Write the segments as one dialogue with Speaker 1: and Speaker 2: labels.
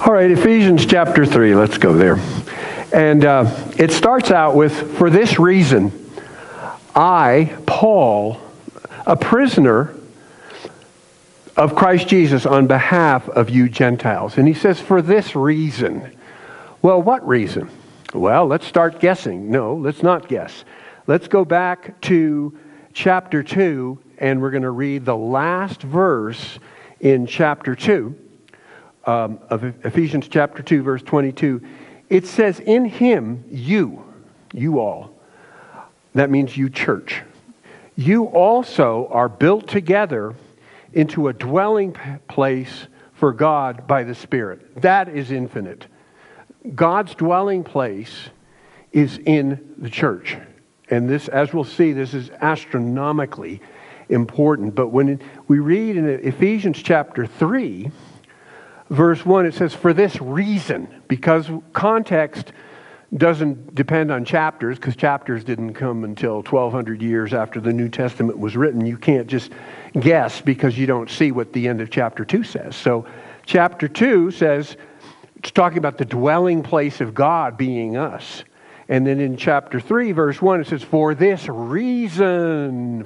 Speaker 1: All right, Ephesians chapter 3, let's go there. And it starts out with, "For this reason, I, Paul, a prisoner of Christ Jesus on behalf of you Gentiles." And he says, "For this reason." Well, what reason? Well, let's start guessing. No, let's not guess. Let's go back to chapter 2, and we're going to read the last verse in chapter 2 of Ephesians chapter 2, verse 22. It says, "In him, you all," that means you church, "you also are built together into a dwelling place for God by the Spirit." That is infinite. God's dwelling place is in the church. And this, as we'll see, this is astronomically important. But when we read in Ephesians chapter 3, verse 1, it says, "For this reason," because context doesn't depend on chapters, because chapters didn't come until 1,200 years after the New Testament was written. You can't just guess because you don't see what the end of chapter 2 says. So chapter 2 says, it's talking about the dwelling place of God being us. And then in chapter 3, verse 1, it says, for this reason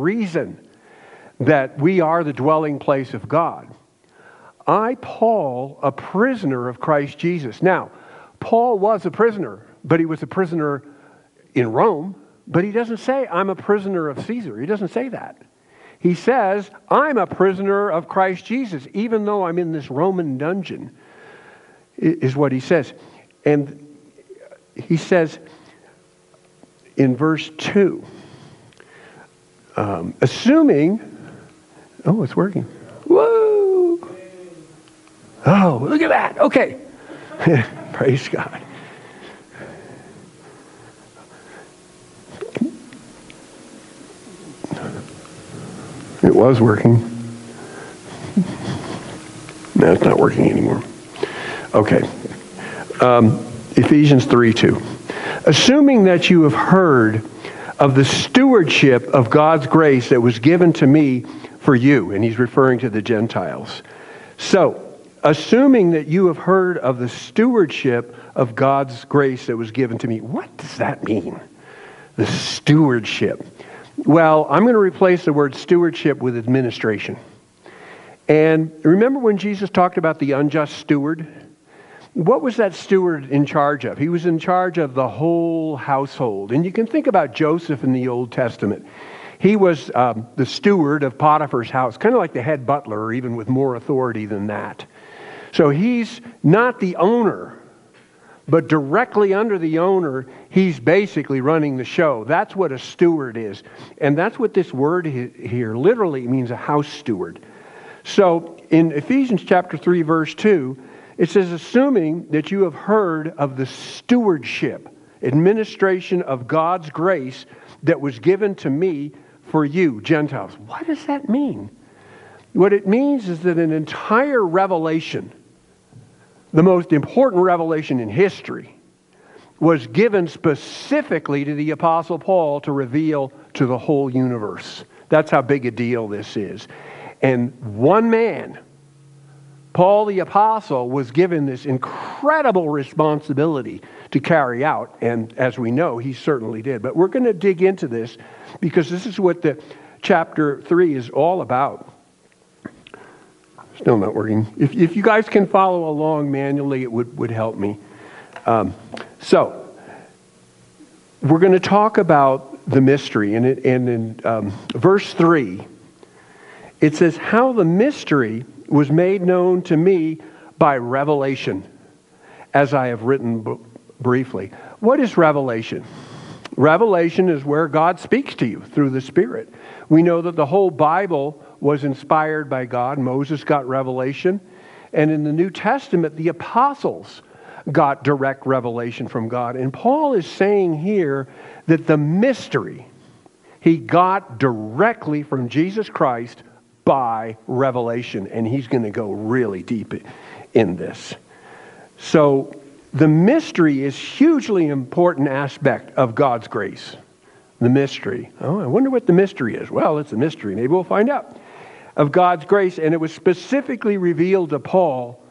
Speaker 1: that we are the dwelling place of God. I, Paul, a prisoner of Christ Jesus. Now, Paul was a prisoner, but he was a prisoner in Rome. But he doesn't say, I'm a prisoner of Caesar. He doesn't say that. He says, I'm a prisoner of Christ Jesus, even though I'm in this Roman dungeon, is what he says. And he says in verse 2, assuming, oh, it's working. Whoa! Oh, look at that. Okay. Praise God. It was working. No, it's not working anymore. Okay. Ephesians 3:2. Assuming that you have heard of the stewardship of God's grace that was given to me for you, and he's referring to the Gentiles. So, assuming that you have heard of the stewardship of God's grace that was given to me. What does that mean? The stewardship. Well, I'm going to replace the word stewardship with administration. And remember when Jesus talked about the unjust steward? What was that steward in charge of? He was in charge of the whole household. And you can think about Joseph in the Old Testament. He was the steward of Potiphar's house, kind of like the head butler, or even with more authority than that. So he's not the owner, but directly under the owner, he's basically running the show. That's what a steward is. And that's what this word here literally means, a house steward. So in Ephesians chapter 3, verse 2, it says, assuming that you have heard of the stewardship, administration of God's grace that was given to me for you, Gentiles. What does that mean? What it means is that an entire revelation, the most important revelation in history, was given specifically to the Apostle Paul to reveal to the whole universe. That's how big a deal this is. And one man, Paul the Apostle, was given this incredible responsibility to carry out. And as we know, he certainly did. But we're going to dig into this because this is what the chapter 3 is all about. Still not working. If you guys can follow along manually, it would help me. So, we're going to talk about the mystery. And in verse 3, it says, how the mystery was made known to me by revelation, as I have written briefly. What is revelation? Revelation is where God speaks to you through the Spirit. We know that the whole Bible was inspired by God. Moses got revelation. And in the New Testament, the apostles got direct revelation from God. And Paul is saying here that the mystery he got directly from Jesus Christ by revelation. And he's going to go really deep in this. So the mystery is hugely important aspect of God's grace. The mystery. Oh, I wonder what the mystery is. Well, it's a mystery. Maybe we'll find out. Of God's grace, and it was specifically revealed to Paul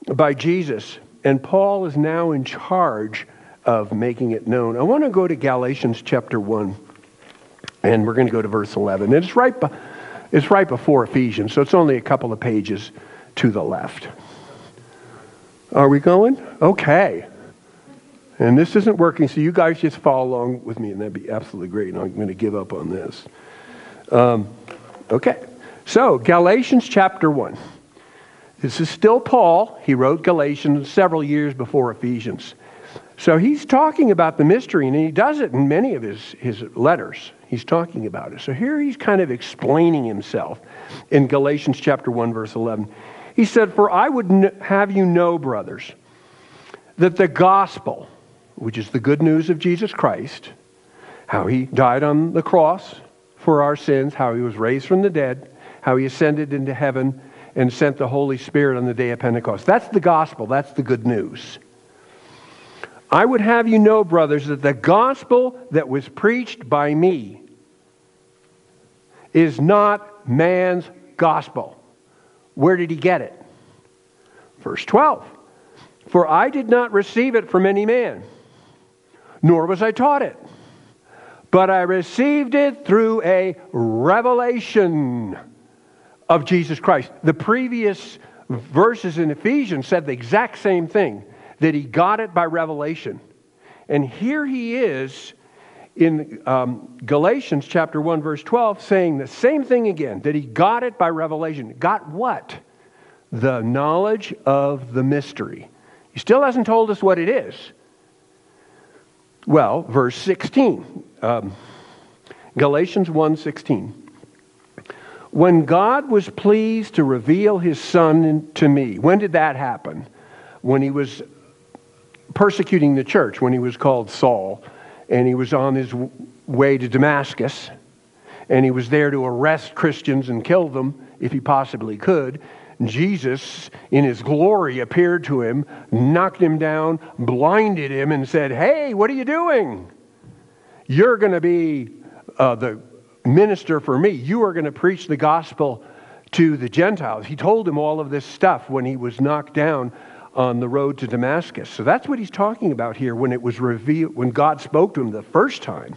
Speaker 1: by Jesus, and Paul is now in charge of making it known. I want to go to Galatians chapter 1, and we're going to go to verse 11. And it's right before Ephesians, so it's only a couple of pages to the left. Are we going? Okay. And this isn't working, so you guys just follow along with me, and that'd be absolutely great. And I'm going to give up on this. Okay. So, Galatians chapter 1. This is still Paul. He wrote Galatians several years before Ephesians. So he's talking about the mystery, and he does it in many of his letters. He's talking about it. So here he's kind of explaining himself in Galatians chapter 1, verse 11. He said, "For I would have you know, brothers, that the gospel," which is the good news of Jesus Christ, how he died on the cross for our sins, how he was raised from the dead, how he ascended into heaven and sent the Holy Spirit on the day of Pentecost. That's the gospel. That's the good news. "I would have you know, brothers, that the gospel that was preached by me is not man's gospel." Where did he get it? Verse 12. "For I did not receive it from any man, nor was I taught it, but I received it through a revelation of Jesus Christ." The previous verses in Ephesians said the exact same thing, that he got it by revelation. And here he is in Galatians chapter 1, verse 12, saying the same thing again, that he got it by revelation. Got what? The knowledge of the mystery. He still hasn't told us what it is. Well, verse 16, Galatians 1:16. "When God was pleased to reveal his Son to me." When did that happen? When he was persecuting the church, when he was called Saul, and he was on his way to Damascus, and he was there to arrest Christians and kill them if he possibly could. Jesus, in his glory, appeared to him, knocked him down, blinded him, and said, "Hey, what are you doing? You're going to be the minister for me. You are going to preach the gospel to the Gentiles." He told him all of this stuff when he was knocked down on the road to Damascus. So that's what he's talking about here when it was revealed, when God spoke to him the first time.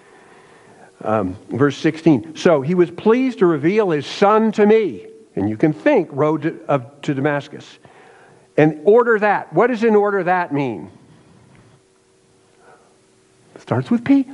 Speaker 1: Verse 16. "So he was pleased to reveal his Son to me." And you can think road to Damascus. "And order that." What does "in order that" mean? It starts with P.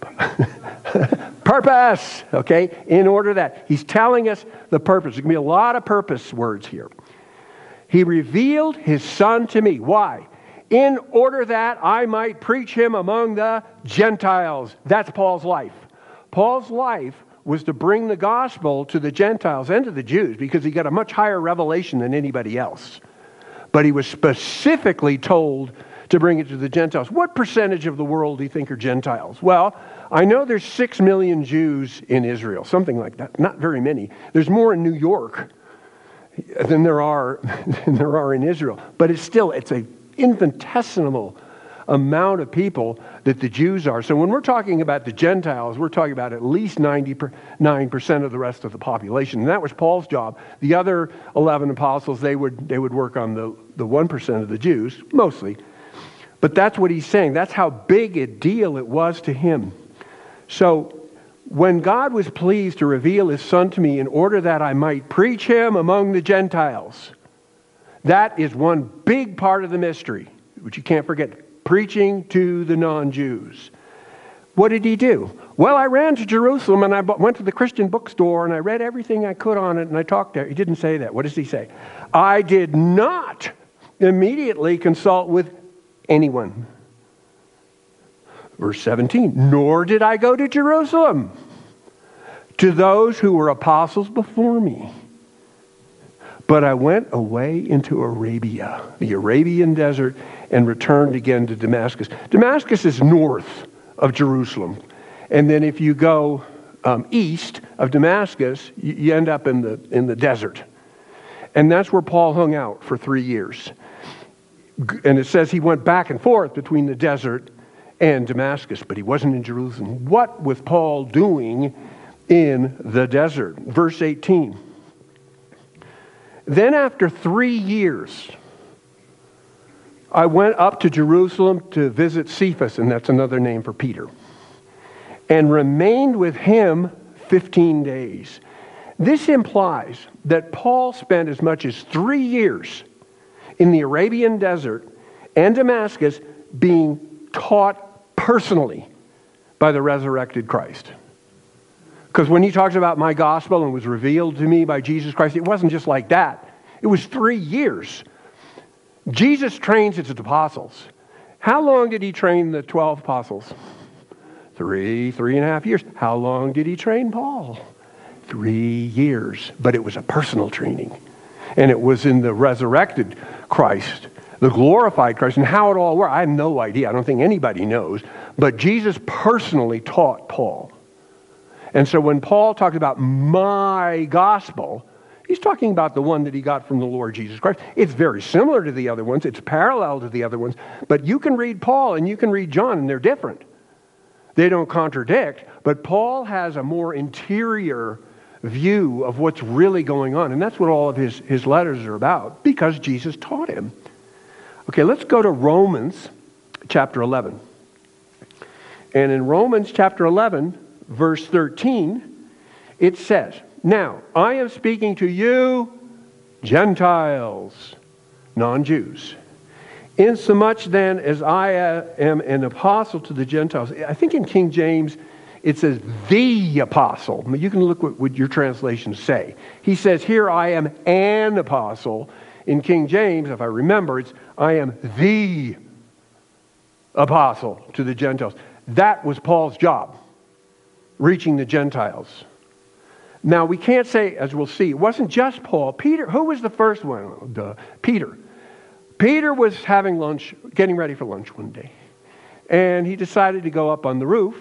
Speaker 1: Purpose. Okay? "In order that." He's telling us the purpose. There's going to be a lot of purpose words here. He revealed his Son to me. Why? "In order that I might preach him among the Gentiles." That's Paul's life. Paul's life was to bring the gospel to the Gentiles and to the Jews because he got a much higher revelation than anybody else. But he was specifically told to bring it to the Gentiles. What percentage of the world do you think are Gentiles? Well, I know there's 6 million Jews in Israel, something like that. Not very many. There's more in New York than there are in Israel. But it's an infinitesimal amount of people that the Jews are. So when we're talking about the Gentiles, we're talking about at least 99% of the rest of the population. And that was Paul's job. The other 11 apostles, they would work on the 1% of the Jews, mostly. But that's what he's saying. That's how big a deal it was to him. So when God was pleased to reveal his Son to me in order that I might preach him among the Gentiles, that is one big part of the mystery, which you can't forget. Preaching to the non-Jews. What did he do? Well, I ran to Jerusalem and I went to the Christian bookstore and I read everything I could on it and I talked there. He didn't say that. What does he say? "I did not immediately consult with anyone." Verse 17. "Nor did I go to Jerusalem to those who were apostles before me. But I went away into Arabia," the Arabian desert, "and returned again to Damascus." Damascus is north of Jerusalem. And then if you go east of Damascus, you end up in the desert. And that's where Paul hung out for 3 years. And it says he went back and forth between the desert and Damascus, but he wasn't in Jerusalem. What was Paul doing in the desert? Verse 18. "Then after 3 years, I went up to Jerusalem to visit Cephas, and that's another name for Peter, and remained with him 15 days. This implies that Paul spent as much as 3 years in the Arabian desert and Damascus being taught personally by the resurrected Christ. Because when he talks about my gospel and was revealed to me by Jesus Christ, it wasn't just like that. It was 3 years. Jesus trains his apostles. How long did he train the 12 apostles? 3.5 years. How long did he train Paul? 3 years. But it was a personal training. And it was in the resurrected Christ, the glorified Christ. And how it all worked, I have no idea. I don't think anybody knows. But Jesus personally taught Paul. And so when Paul talks about my gospel, he's talking about the one that he got from the Lord Jesus Christ. It's very similar to the other ones. It's parallel to the other ones. But you can read Paul and you can read John, and they're different. They don't contradict. But Paul has a more interior view of what's really going on. And that's what all of his letters are about, because Jesus taught him. Okay, let's go to Romans chapter 11. And in Romans chapter 11, verse 13, it says, now, I am speaking to you, Gentiles, non-Jews, insomuch then as I am an apostle to the Gentiles. I think in King James, it says the apostle. I mean, you can look what your translations say. He says, here I am an apostle. In King James, if I remember, it's I am the apostle to the Gentiles. That was Paul's job, reaching the Gentiles. Now, we can't say, as we'll see, it wasn't just Paul. Peter, who was the first one? Peter. Peter was having lunch, getting ready for lunch one day. And he decided to go up on the roof.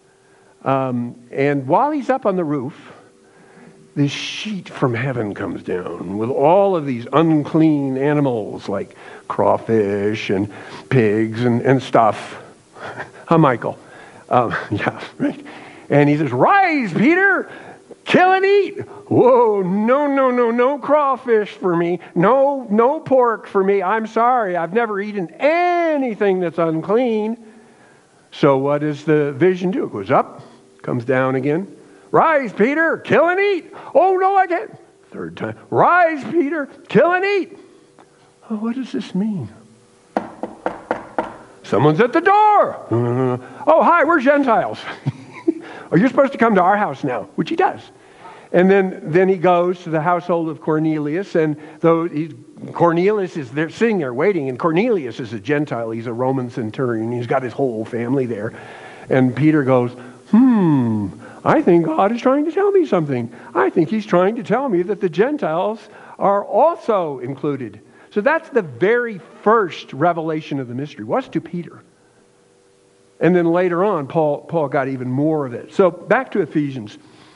Speaker 1: And while he's up on the roof, this sheet from heaven comes down with all of these unclean animals like crawfish and pigs and stuff. Huh, Michael? Yeah, right. And he says, rise, Peter! Kill and eat. Whoa, no crawfish for me. No pork for me. I'm sorry. I've never eaten anything that's unclean. So what does the vision do? It goes up, comes down again. Rise, Peter, kill and eat. Oh, no, I can't. Third time. Rise, Peter, kill and eat. Oh, what does this mean? Someone's at the door. Oh, hi, we're Gentiles. Oh, you're supposed to come to our house now, which he does. And then he goes to the household of Cornelius, and Cornelius is there sitting there waiting, and Cornelius is a Gentile. He's a Roman centurion. He's got his whole family there. And Peter goes, I think God is trying to tell me something. I think he's trying to tell me that the Gentiles are also included. So that's the very first revelation of the mystery, was to Peter. And then later on, Paul got even more of it. So back to Ephesians.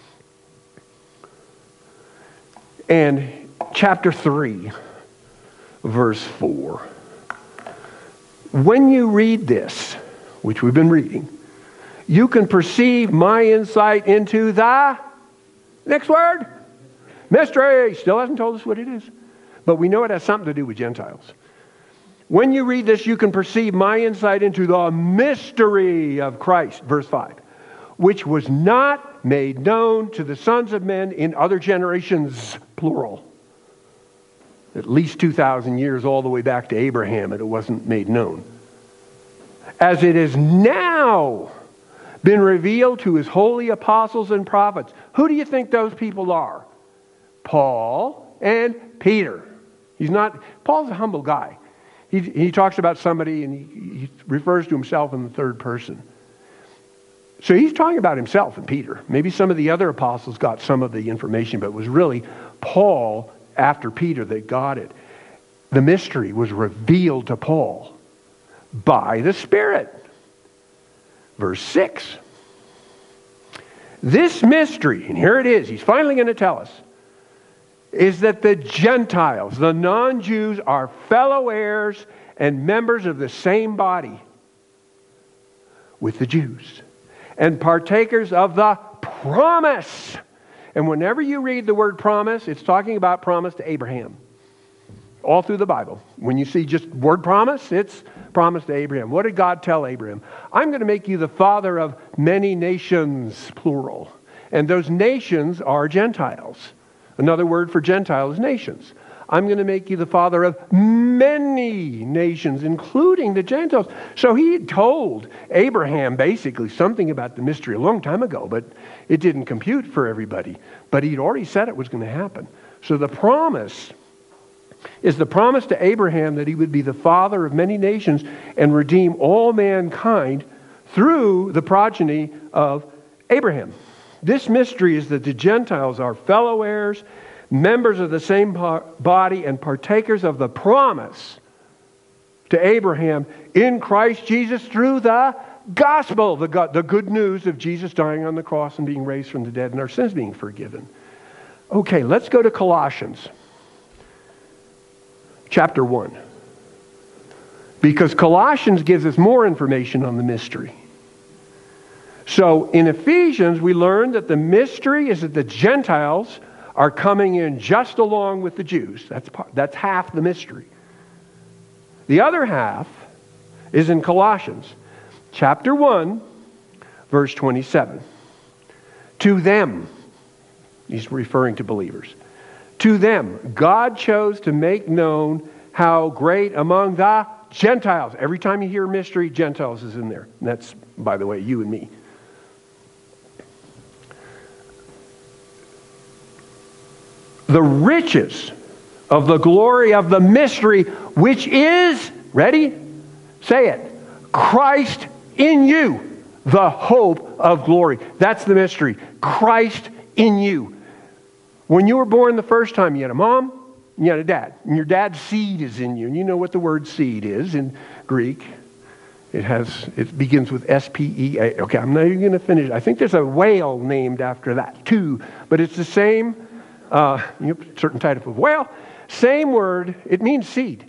Speaker 1: And chapter 3, verse 4. When you read this, which we've been reading, you can perceive my insight into the, next word, mystery. Still hasn't told us what it is. But we know it has something to do with Gentiles. When you read this, you can perceive my insight into the mystery of Christ, verse 5, which was not made known to the sons of men in other generations, plural. At least 2,000 years all the way back to Abraham, it wasn't made known. As it is now been revealed to his holy apostles and prophets. Who do you think those people are? Paul and Peter. Paul's a humble guy. He talks about somebody and he refers to himself in the third person. So he's talking about himself and Peter. Maybe some of the other apostles got some of the information, but it was really Paul after Peter that got it. The mystery was revealed to Paul by the Spirit. Verse 6. This mystery, and here it is, he's finally going to tell us, is that the Gentiles, the non-Jews, are fellow heirs and members of the same body with the Jews and partakers of the promise. And whenever you read the word promise, it's talking about promise to Abraham. all through the Bible. When you see just word promise, it's promise to Abraham. What did God tell Abraham? I'm going to make you the father of many nations, plural. And those nations are Gentiles. Another word for Gentile is nations. I'm going to make you the father of many nations, including the Gentiles. So he had told Abraham basically something about the mystery a long time ago, but it didn't compute for everybody. But he'd already said it was going to happen. So the promise is the promise to Abraham that he would be the father of many nations and redeem all mankind through the progeny of Abraham. This mystery is that the Gentiles are fellow heirs, members of the same body, and partakers of the promise to Abraham in Christ Jesus through the gospel, the good news of Jesus dying on the cross and being raised from the dead and our sins being forgiven. Okay, let's go to Colossians chapter 1. Because Colossians gives us more information on the mystery. So in Ephesians, we learned that the mystery is that the Gentiles are coming in just along with the Jews. That's half the mystery. The other half is in Colossians chapter 1, verse 27. To them, he's referring to believers. To them, God chose to make known how great among the Gentiles. Every time you hear mystery, Gentiles is in there. And that's, by the way, you and me. The riches of the glory of the mystery, which is, ready? Say it. Christ in you, the hope of glory. That's the mystery. Christ in you. When you were born the first time, you had a mom, and you had a dad. And your dad's seed is in you. And you know what the word seed is in Greek. It begins with S-P-E-A. Okay, I'm not even going to finish. I think there's a whale named after that too. But it's the same, certain type of whale. Same word. It means seed.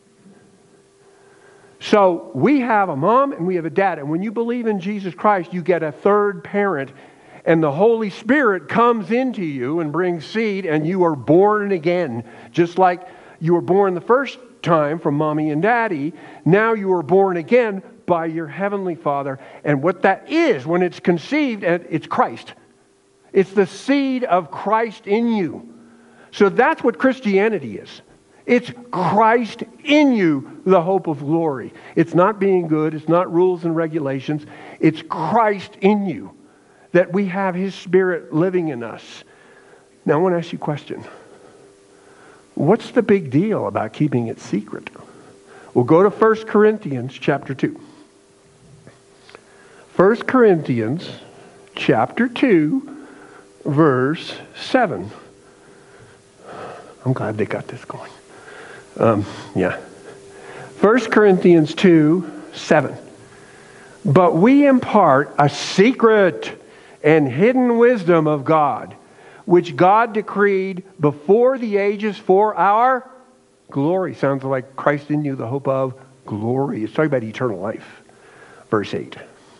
Speaker 1: So we have a mom and we have a dad. And when you believe in Jesus Christ, you get a third parent. And the Holy Spirit comes into you and brings seed, and you are born again. Just like you were born the first time from mommy and daddy, now you are born again by your heavenly Father. And what that is, when it's conceived, it's Christ. It's the seed of Christ in you. So that's what Christianity is. It's Christ in you, the hope of glory. It's not being good. It's not rules and regulations. It's Christ in you. That we have His Spirit living in us. Now I want to ask you a question. What's the big deal about keeping it secret? We'll go to 1 Corinthians chapter 2. 1 Corinthians chapter 2, verse 7. I'm glad they got this going. 1 Corinthians 2, 7. But we impart a secret and hidden wisdom of God, which God decreed before the ages for our glory. Sounds like Christ in you, the hope of glory. It's talking about eternal life. Verse 8.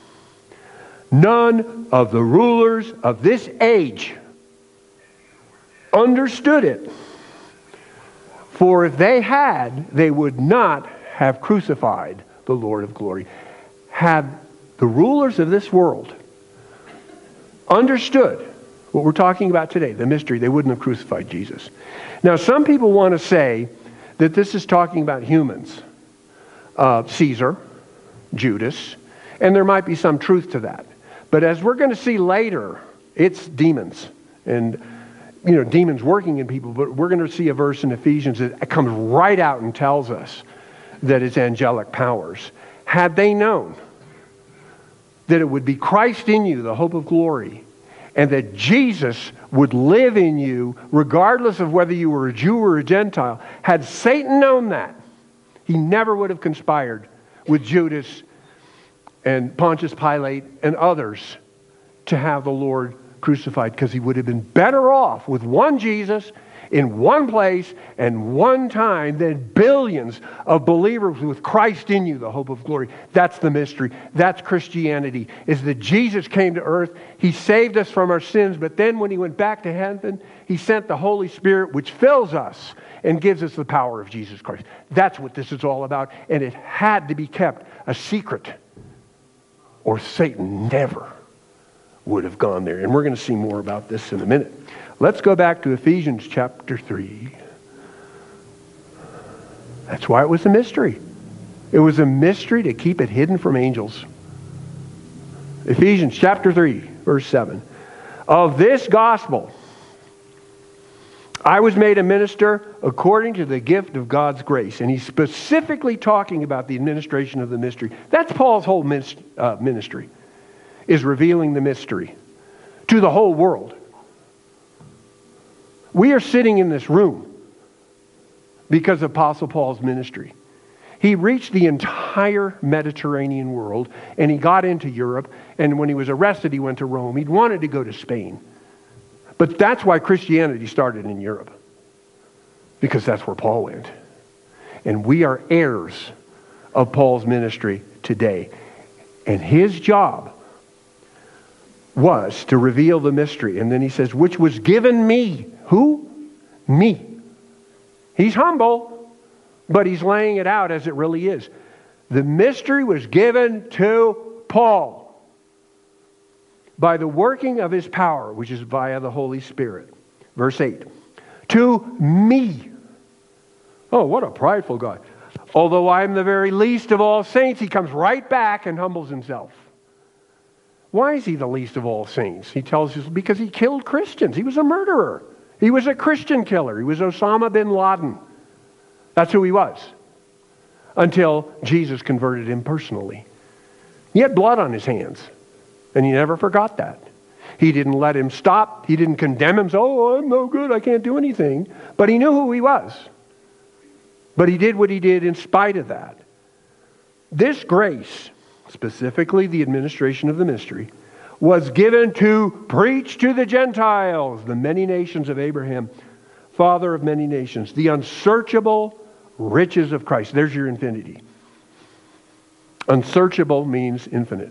Speaker 1: None of the rulers of this age understood it. For if they had, they would not have crucified the Lord of glory. Had the rulers of this world understood what we're talking about today, the mystery, they wouldn't have crucified Jesus. Now, some people want to say that this is talking about humans. Caesar, Judas, and there might be some truth to that. But as we're going to see later, it's demons. And, demons working in people. But we're going to see a verse in Ephesians that comes right out and tells us that it's angelic powers. Had they known that it would be Christ in you, the hope of glory, and that Jesus would live in you regardless of whether you were a Jew or a Gentile. Had Satan known that, he never would have conspired with Judas and Pontius Pilate and others to have the Lord crucified, because he would have been better off with one Jesus in one place and one time than billions of believers with Christ in you, the hope of glory. That's the mystery. That's Christianity, is that Jesus came to earth. He saved us from our sins, but then when he went back to heaven, he sent the Holy Spirit, which fills us and gives us the power of Jesus Christ. That's what this is all about, and it had to be kept a secret, or Satan never would have gone there. And we're going to see more about this in a minute. Let's go back to Ephesians chapter 3. That's why it was a mystery. It was a mystery to keep it hidden from angels. Ephesians chapter 3, verse 7. Of this gospel, I was made a minister according to the gift of God's grace. And he's specifically talking about the administration of the mystery. That's Paul's whole ministry, is revealing the mystery to the whole world. We are sitting in this room because of Apostle Paul's ministry. He reached the entire Mediterranean world, and he got into Europe, and when he was arrested, he went to Rome. He'd wanted to go to Spain. But that's why Christianity started in Europe, because that's where Paul went. And we are heirs of Paul's ministry today. And his job was to reveal the mystery. And then he says, which was given me. Who? Me. He's humble, but he's laying it out as it really is. The mystery was given to Paul by the working of his power, which is via the Holy Spirit. Verse 8. To me. Oh, what a prideful God. Although I am the very least of all saints, he comes right back and humbles himself. Why is he the least of all saints? He tells us because he killed Christians. He was a murderer. He was a Christian killer. He was Osama bin Laden. That's who he was. Until Jesus converted him personally. He had blood on his hands. And he never forgot that. He didn't let him stop. He didn't condemn him. Oh, I'm no good. I can't do anything. But he knew who he was. But he did what he did in spite of that. This grace, specifically the administration of the mystery, was given to preach to the Gentiles, the many nations of Abraham, father of many nations, the unsearchable riches of Christ. There's your infinity. Unsearchable means infinite.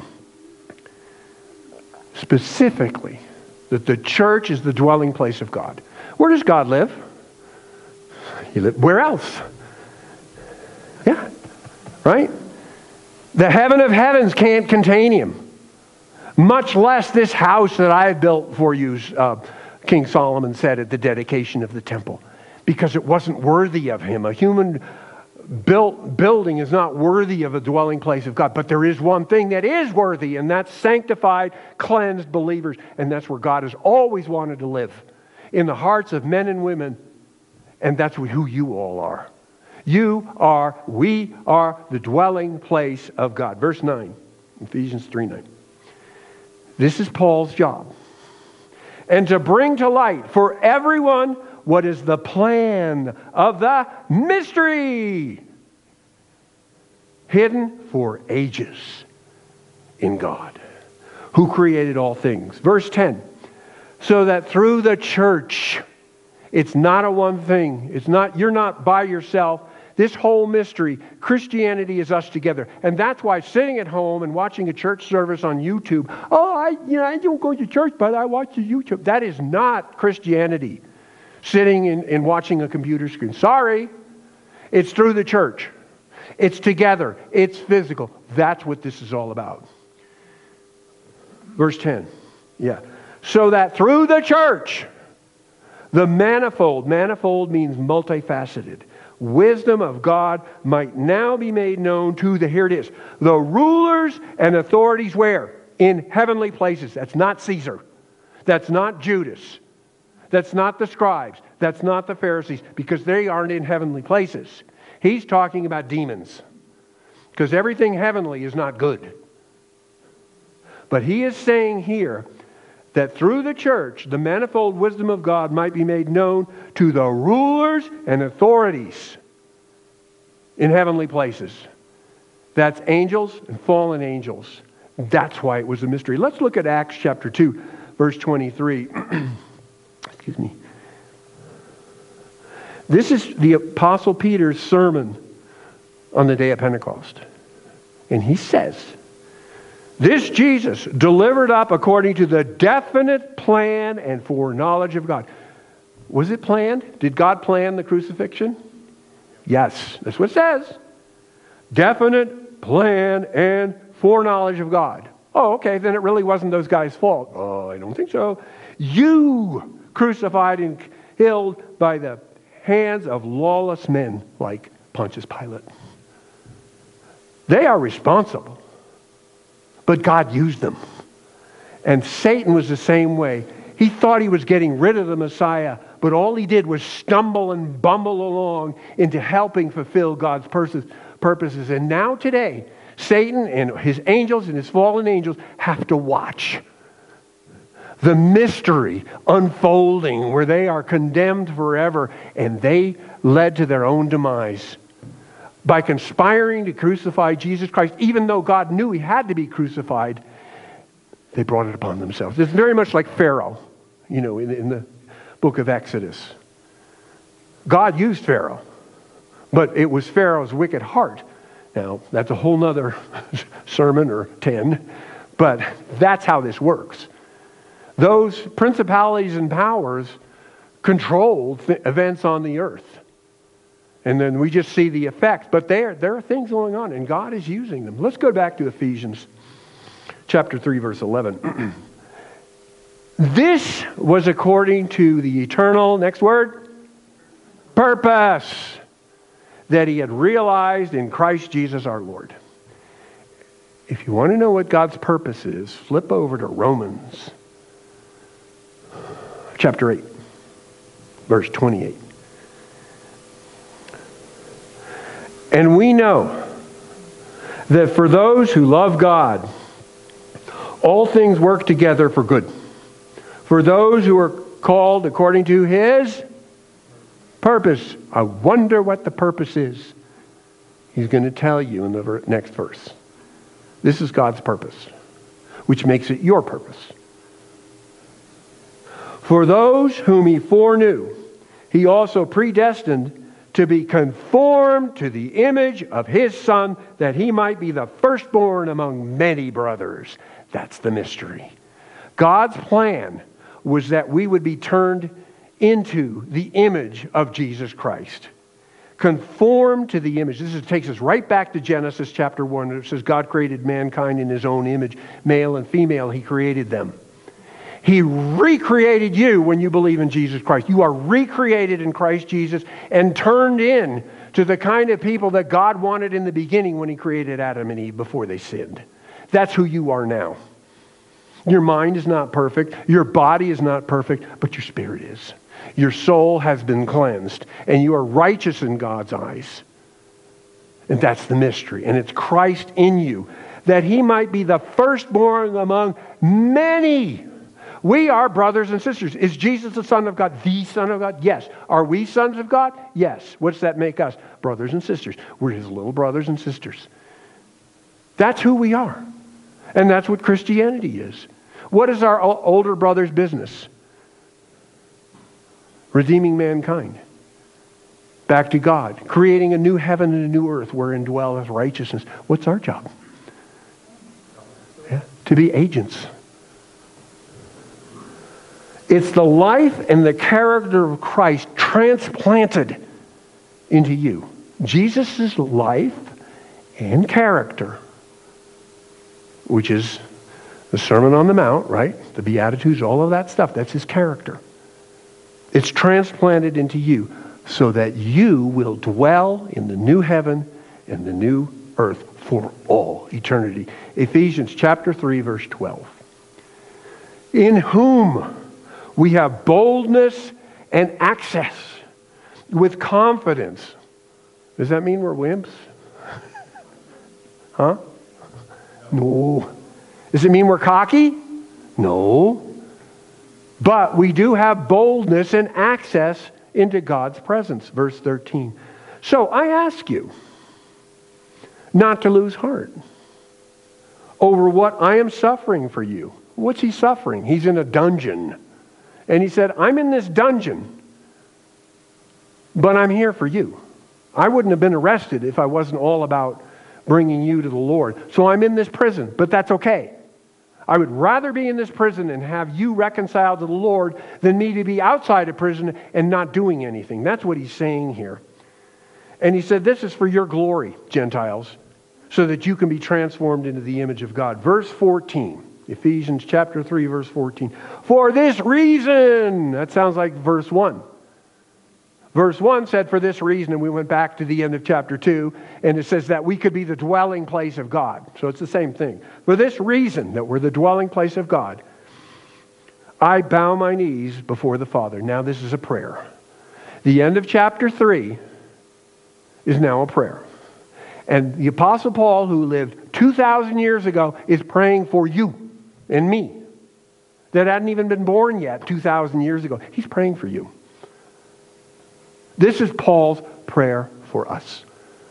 Speaker 1: Specifically, that the church is the dwelling place of God. Where does God live? He lives where else? Yeah, right? The heaven of heavens can't contain him. Much less this house that I have built for you, King Solomon said at the dedication of the temple, because it wasn't worthy of him. A human built building is not worthy of a dwelling place of God. But there is one thing that is worthy, and that's sanctified, cleansed believers. And that's where God has always wanted to live, in the hearts of men and women. And that's who you all are. We are the dwelling place of God. Verse 9, Ephesians 3:9. This is Paul's job. And to bring to light for everyone what is the plan of the mystery hidden for ages in God, who created all things. Verse 10. So that through the church, it's not a one thing. You're not by yourself. This whole mystery, Christianity is us together. And that's why sitting at home and watching a church service on YouTube, I don't go to church, but I watch the YouTube. That is not Christianity. Sitting and watching a computer screen. Sorry. It's through the church. It's together. It's physical. That's what this is all about. Verse 10. Yeah. So that through the church, the manifold means multifaceted, wisdom of God might now be made known to here it is, the rulers and authorities where? In heavenly places. That's not Caesar. That's not Judas. That's not the scribes. That's not the Pharisees, because they aren't in heavenly places. He's talking about demons, because everything heavenly is not good. But he is saying here that through the church, the manifold wisdom of God might be made known to the rulers and authorities in heavenly places. That's angels and fallen angels. That's why it was a mystery. Let's look at Acts chapter 2, verse 23. Excuse me. This is the Apostle Peter's sermon on the day of Pentecost. And he says, this Jesus delivered up according to the definite plan and foreknowledge of God. Was it planned? Did God plan the crucifixion? Yes, that's what it says. Definite plan and foreknowledge of God. Oh, okay, then it really wasn't those guys' fault. Oh, I don't think so. You crucified and killed by the hands of lawless men like Pontius Pilate. They are responsible. But God used them. And Satan was the same way. He thought he was getting rid of the Messiah, but all he did was stumble and bumble along into helping fulfill God's purposes. And now today, Satan and his angels and his fallen angels have to watch the mystery unfolding where they are condemned forever, and they led to their own demise. By conspiring to crucify Jesus Christ, even though God knew he had to be crucified, they brought it upon themselves. It's very much like Pharaoh, in the book of Exodus. God used Pharaoh, but it was Pharaoh's wicked heart. Now, that's a whole nother sermon or 10, but that's how this works. Those principalities and powers controlled events on the earth. And then we just see the effects. But there are things going on, and God is using them. Let's go back to Ephesians chapter 3, verse 11. This was according to the eternal, next word, purpose that he had realized in Christ Jesus our Lord. If you want to know what God's purpose is, flip over to Romans chapter 8, verse 28. And we know that for those who love God, all things work together for good. For those who are called according to his purpose. I wonder what the purpose is. He's going to tell you in the next verse. This is God's purpose, which makes it your purpose. For those whom he foreknew, he also predestined to be conformed to the image of his Son, that he might be the firstborn among many brothers. That's the mystery. God's plan was that we would be turned into the image of Jesus Christ. Conformed to the image. This takes us right back to Genesis chapter 1. It says God created mankind in his own image. Male and female, he created them. He recreated you when you believe in Jesus Christ. You are recreated in Christ Jesus and turned in to the kind of people that God wanted in the beginning when he created Adam and Eve before they sinned. That's who you are now. Your mind is not perfect. Your body is not perfect, but your spirit is. Your soul has been cleansed, and you are righteous in God's eyes. And that's the mystery. And it's Christ in you, that he might be the firstborn among many. We are brothers and sisters. Is Jesus the Son of God? The Son of God? Yes. Are we sons of God? Yes. What's that make us? Brothers and sisters. We're his little brothers and sisters. That's who we are. And that's what Christianity is. What is our older brother's business? Redeeming mankind back to God. Creating a new heaven and a new earth wherein dwelleth righteousness. What's our job? Yeah, to be agents. It's the life and the character of Christ transplanted into you. Jesus' life and character, which is the Sermon on the Mount, right? The Beatitudes, all of that stuff. That's his character. It's transplanted into you so that you will dwell in the new heaven and the new earth for all eternity. Ephesians chapter 3, verse 12. In whom we have boldness and access with confidence. Does that mean we're wimps? Huh? No. Does it mean we're cocky? No. But we do have boldness and access into God's presence. Verse 13. So I ask you not to lose heart over what I am suffering for you. What's he suffering? He's in a dungeon. And he said, I'm in this dungeon, but I'm here for you. I wouldn't have been arrested if I wasn't all about bringing you to the Lord. So I'm in this prison, but that's okay. I would rather be in this prison and have you reconciled to the Lord than me to be outside of prison and not doing anything. That's what he's saying here. And he said, this is for your glory, Gentiles, so that you can be transformed into the image of God. Verse 14, Ephesians chapter 3, verse 14. For this reason, that sounds like verse 1. Verse 1 said, for this reason, and we went back to the end of chapter 2, and it says that we could be the dwelling place of God. So it's the same thing. For this reason, that we're the dwelling place of God, I bow my knees before the Father. Now this is a prayer. The end of chapter 3 is now a prayer. And the Apostle Paul, who lived 2,000 years ago, is praying for you and me that hadn't even been born yet 2,000 years ago. He's praying for you. This is Paul's prayer for us.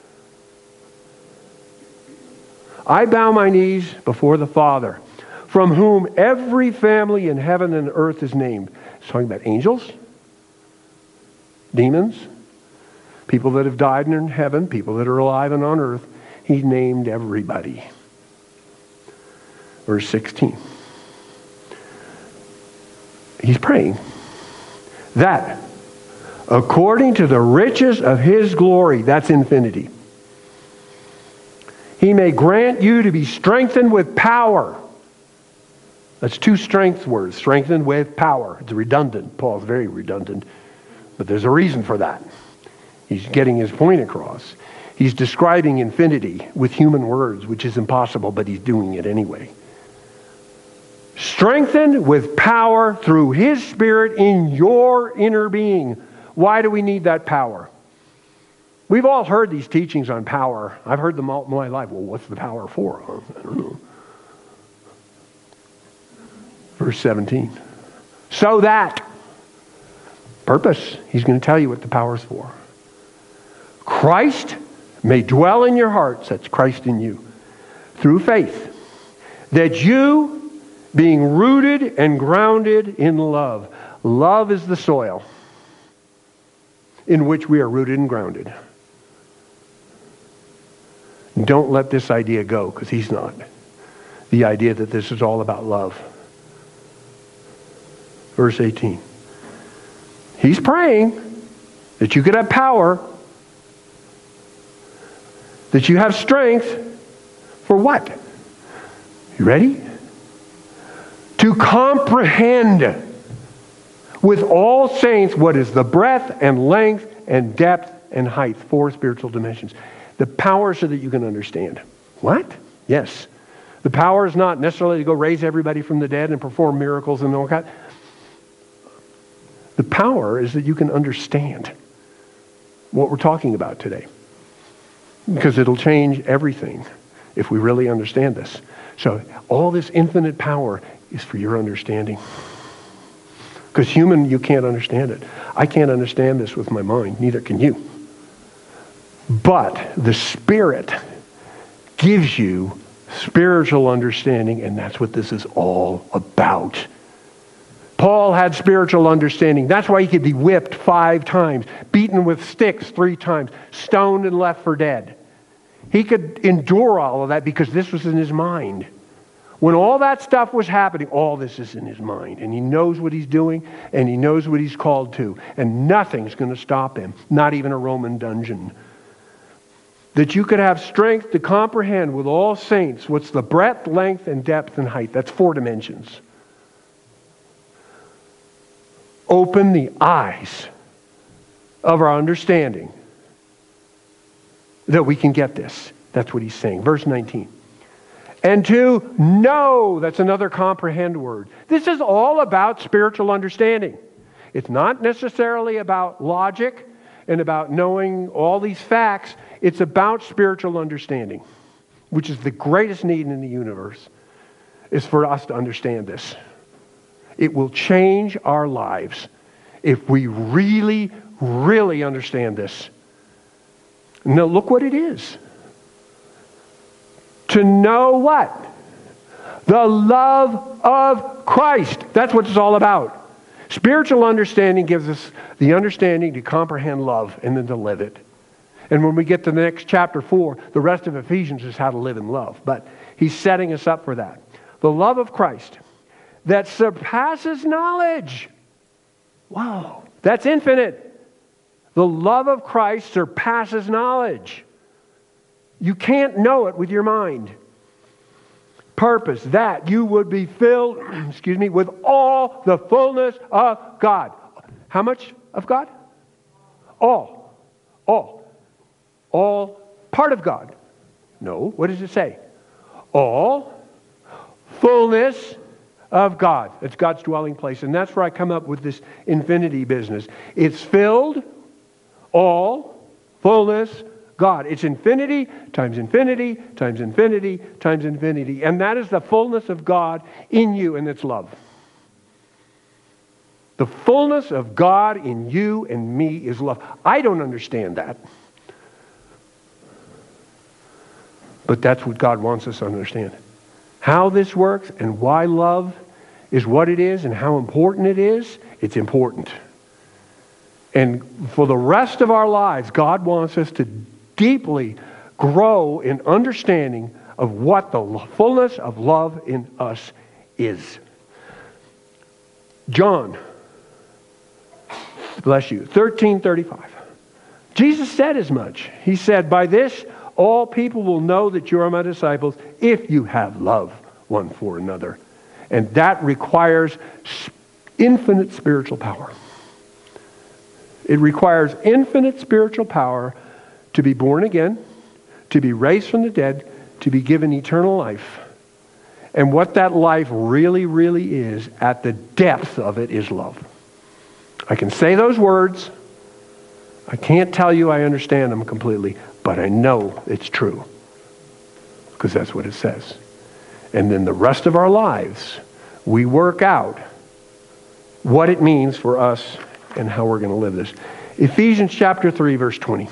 Speaker 1: I bow my knees before the Father, from whom every family in heaven and earth is named. It's talking about angels, demons, people that have died in heaven, people that are alive and on earth. He named everybody. Verse 16. He's praying that according to the riches of his glory, that's infinity, he may grant you to be strengthened with power. That's two strength words, strengthened with power. It's redundant. Paul's very redundant, but there's a reason for that. He's getting his point across. He's describing infinity with human words, which is impossible, but he's doing it anyway. Strengthened with power through his Spirit in your inner being. Why do we need that power? We've all heard these teachings on power. I've heard them all my life. Well, what's the power for? I don't know. Verse 17. So that. Purpose. He's going to tell you what the power is for. Christ may dwell in your hearts. That's Christ in you. Through faith. That you, being rooted and grounded in love. Love is the soil in which we are rooted and grounded. Don't let this idea go, because he's not. The idea that this is all about love. Verse 18. He's praying that you could have power, that you have strength for what? You ready? To comprehend with all saints what is the breadth and length and depth and height. 4 spiritual dimensions. The power so that you can understand. What? Yes. The power is not necessarily to go raise everybody from the dead and perform miracles and all that. The power is that you can understand what we're talking about today. Because it'll change everything if we really understand this. So all this infinite power is for your understanding. Because human, you can't understand it. I can't understand this with my mind. Neither can you. But the Spirit gives you spiritual understanding, and that's what this is all about. Paul had spiritual understanding. That's why he could be whipped 5 times, beaten with sticks 3 times, stoned and left for dead. He could endure all of that because this was in his mind. When all that stuff was happening, all this is in his mind. And he knows what he's doing, and he knows what he's called to. And nothing's going to stop him, not even a Roman dungeon. That you could have strength to comprehend with all saints what's the breadth, length, and depth and height. That's 4 dimensions. Open the eyes of our understanding that we can get this. That's what he's saying. Verse 19. And to know, that's another comprehend word. This is all about spiritual understanding. It's not necessarily about logic and about knowing all these facts. It's about spiritual understanding, which is the greatest need in the universe, is for us to understand this. It will change our lives if we really, really understand this. Now look what it is. To know what? The love of Christ. That's what it's all about. Spiritual understanding gives us the understanding to comprehend love and then to live it. And when we get to the next chapter 4, the rest of Ephesians is how to live in love. But he's setting us up for that. The love of Christ that surpasses knowledge. Wow, that's infinite. The love of Christ surpasses knowledge. You can't know it with your mind. Purpose, that you would be filled, with all the fullness of God. How much of God? All. All part of God. No, what does it say? All fullness of God. It's God's dwelling place. And that's where I come up with this infinity business. It's filled, all, fullness, God. It's infinity times infinity times infinity times infinity. And that is the fullness of God in you, and it's love. The fullness of God in you and me is love. I don't understand that. But that's what God wants us to understand. How this works and why love is what it is and how important it is, it's important. And for the rest of our lives, God wants us to deeply grow in understanding of what the fullness of love in us is. John, bless you, 13:35. Jesus said as much. He said, by this all people will know that you are my disciples if you have love one for another. And that requires infinite spiritual power. It requires infinite spiritual power to be born again, to be raised from the dead, to be given eternal life. And what that life really, really is, at the depth of it, is love. I can say those words. I can't tell you I understand them completely, but I know it's true. Because that's what it says. And then the rest of our lives, we work out what it means for us and how we're going to live this. Ephesians chapter 3, verse 20.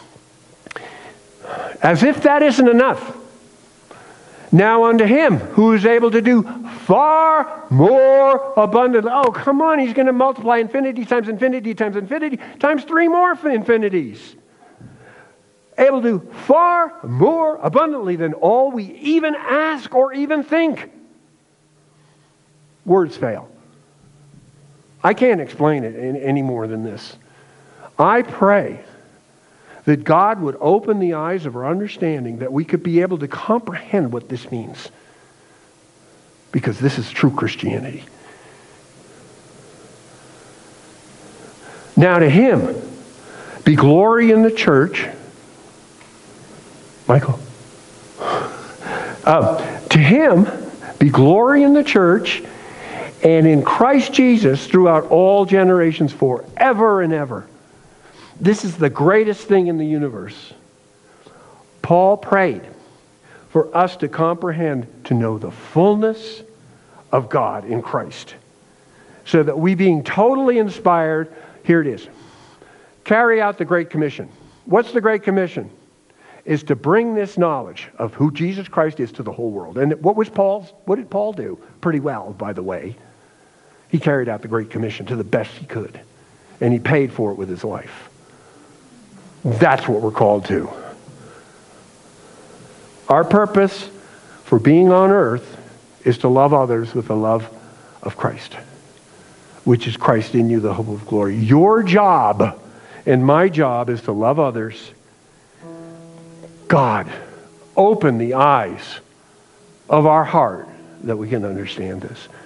Speaker 1: As if that isn't enough. Now unto him who is able to do far more abundantly. Oh, come on, he's going to multiply infinity times infinity times infinity times 3 more infinities. Able to do far more abundantly than all we even ask or even think. Words fail. I can't explain it any more than this. I pray that God would open the eyes of our understanding, that we could be able to comprehend what this means. Because this is true Christianity. Now to him be glory in the church. Michael. To him be glory in the church and in Christ Jesus throughout all generations forever and ever. This is the greatest thing in the universe. Paul prayed for us to comprehend, to know the fullness of God in Christ. So that we, being totally inspired, here it is, carry out the Great Commission. What's the Great Commission? Is to bring this knowledge of who Jesus Christ is to the whole world. And what did Paul do? Pretty well, by the way. He carried out the Great Commission to the best he could. And he paid for it with his life. That's what we're called to. Our purpose for being on earth is to love others with the love of Christ, which is Christ in you, the hope of glory. Your job and my job is to love others. God, open the eyes of our heart that we can understand this.